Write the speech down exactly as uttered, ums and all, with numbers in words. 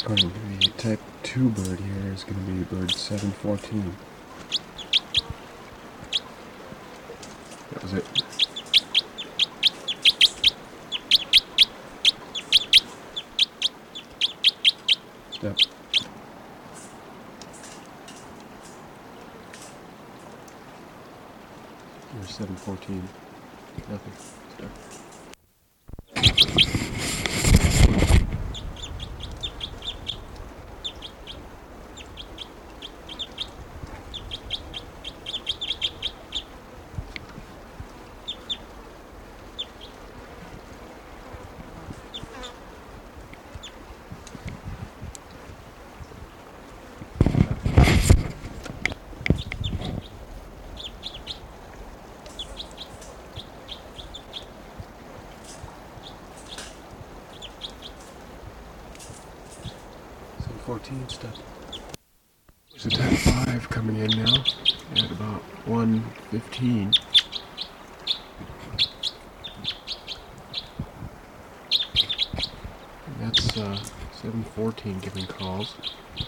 Alright, the type two bird here is going to be bird seven fourteen. That was it. Step. Here's seven fourteen. Nothing. Step. fourteen step. There's a type five coming in now at about one fifteen. And that's uh, seven fourteen giving calls.